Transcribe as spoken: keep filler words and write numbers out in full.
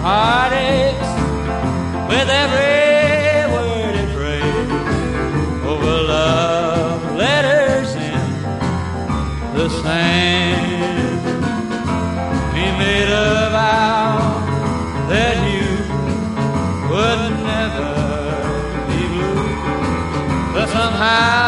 heart aches with every word he prayed over love letters in the sand. He made a vow that you would never be blue, but somehow